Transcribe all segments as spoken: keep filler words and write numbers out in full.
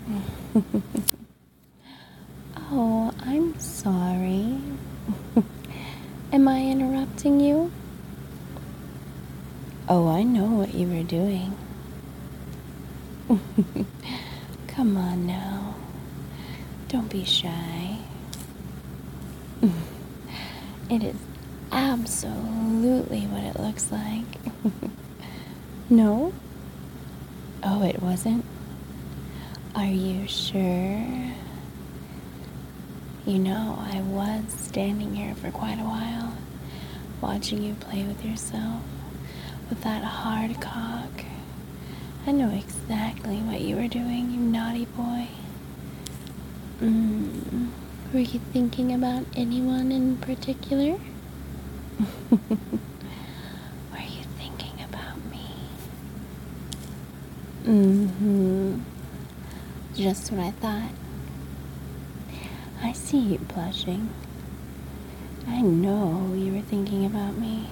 Oh, I'm sorry. Am I interrupting you? Oh, I know what you were doing. Come on now. Don't be shy. It is absolutely what it looks like. No? Oh, it wasn't? Are you sure? You know, I was standing here for quite a while, watching you play with yourself, with that hard cock. I know exactly what you were doing, you naughty boy. Mm. Were you thinking about anyone in particular? Were you thinking about me? Mm-hmm. Just what I thought. I see you blushing. I know you were thinking about me.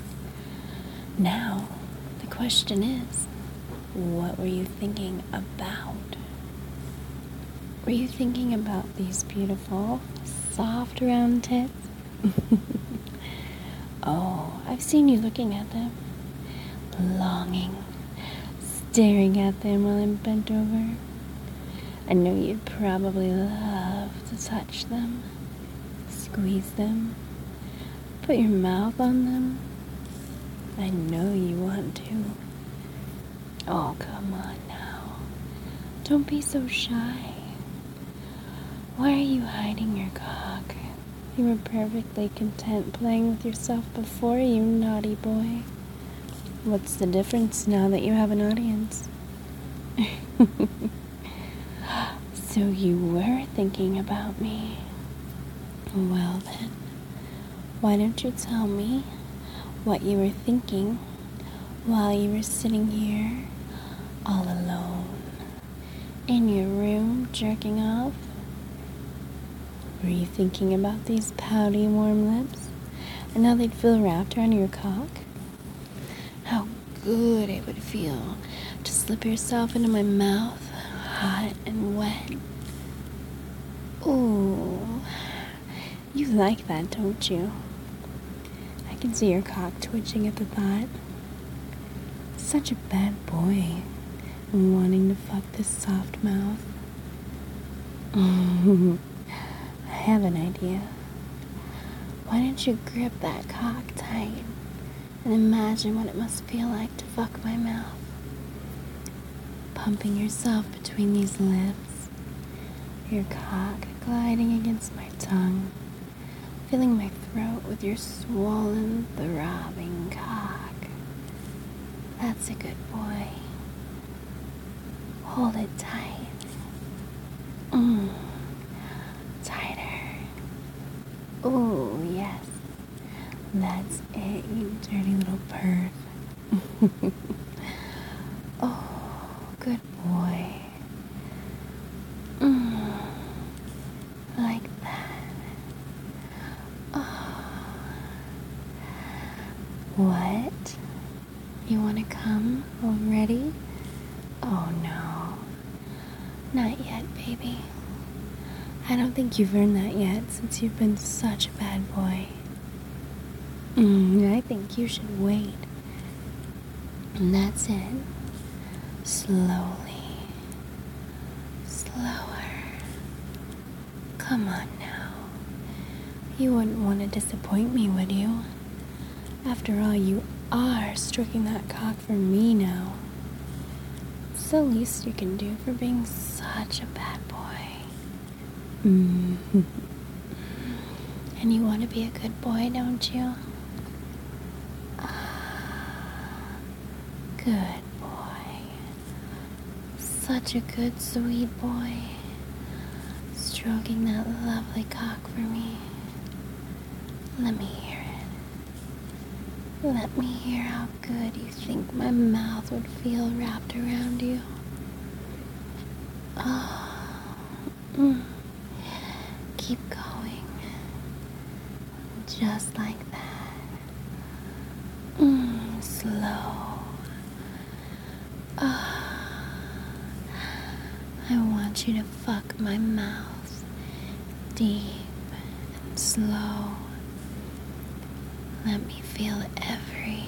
Now, the question is, what were you thinking about? Were you thinking about these beautiful, soft, round tits? Oh, I've seen you looking at them, longing, staring at them while I'm bent over. I know you'd probably love to touch them, squeeze them, put your mouth on them. I know you want to. Oh, come on now. Don't be so shy. Why are you hiding your cock? You were perfectly content playing with yourself before, you naughty boy. What's the difference now that you have an audience? So you were thinking about me. Well then, why don't you tell me what you were thinking while you were sitting here all alone in your room jerking off? Were you thinking about these pouty warm lips and how they'd feel wrapped around your cock? How good it would feel to slip yourself into my mouth, hot and wet. Ooh, you like that, don't you? I can see your cock twitching at the thought. Such a bad boy, wanting to fuck this soft mouth. I have an idea. Why don't you grip that cock tight and imagine what it must feel like to fuck my mouth? Pumping yourself between these lips, your cock gliding against my tongue, filling my throat with your swollen, throbbing cock. That's a good boy. Hold it tight. Mmm. Tighter. Oh, yes. That's it, you dirty little perv. Oh, good boy. Mm, like that. Oh. What? You want to come already? Oh, no. Not yet, baby. I don't think you've earned that yet since you've been such a bad boy. Mm, I think you should wait. And that's it. Slowly. Slower. Come on now. You wouldn't want to disappoint me, would you? After all, you are stroking that cock for me now. It's the least you can do for being such a bad boy. Mm-hmm. And you want to be a good boy, don't you? Ah, good boy. Such a good, sweet boy. Stroking that lovely cock for me. Let me hear it. Let me hear how good you think my mouth would feel wrapped around you. Oh. Mm. Keep going. Just like that. Mm, slow. Oh, I want want you to fuck my mouth deep and slow. Let me feel every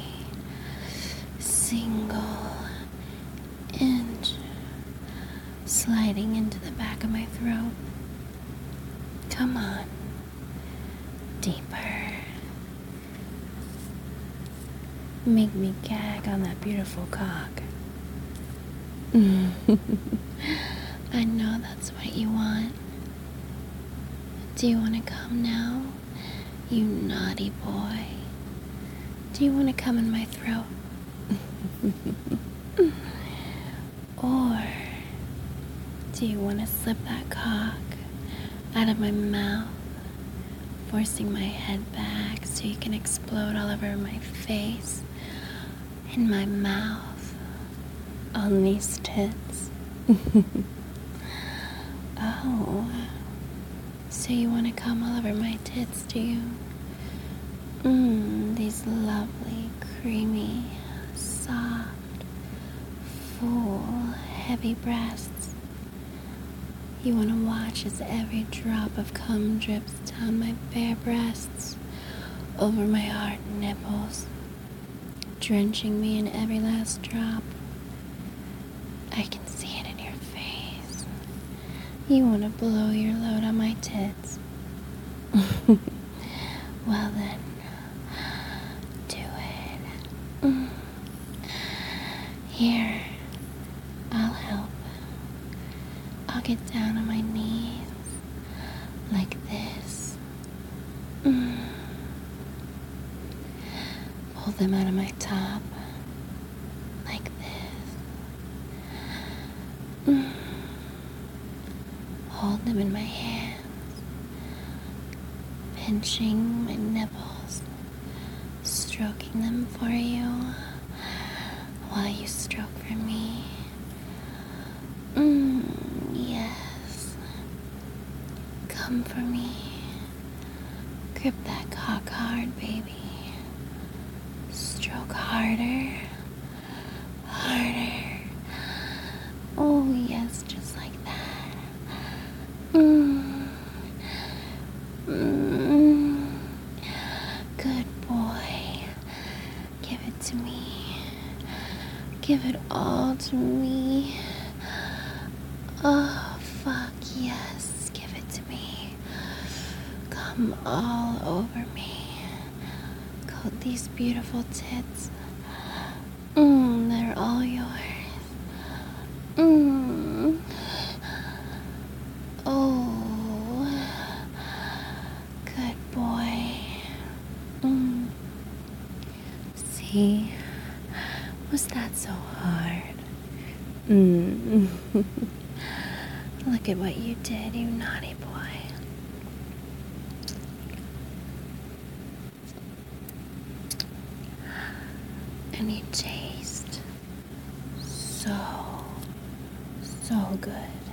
single inch sliding into the back of my throat. Come on. Deeper. Make me gag on that beautiful cock. I know that's what you want. Do you want to come now, you naughty boy? Do you want to come in my throat? Or do you want to slip that cock out of my mouth, forcing my head back so you can explode all over my face, in my mouth, on these tits? Oh, so you want to come all over my tits, do you? Mmm, these lovely, creamy, soft, full, heavy breasts. You want to watch as every drop of cum drips down my bare breasts, over my hard nipples, drenching me in every last drop. I can see it in your face. You want to blow your load on my tits. Well then, do it. Mm. Here, I'll help. I'll get down on my knees, like this. Mm. Pull them out of my top, like this. Mm. Hold them in my hands, pinching my nipples, stroking them for you, while you stroke for me. Mmm, yes. Come for me. Grip that cock hard, baby. Stroke harder. Harder. Oh, yes, just like that. Mmm. Mmm. Good boy. Give it to me. Give it all to me. Oh, fuck yes. Give it to me. Come all over me. Coat these beautiful tits. Mmm, they're all yours. Mmm. Oh. Good boy. Mmm. See? Was that so hard? Mmm. Look at what you did, you naughty boy. And you taste so, so good.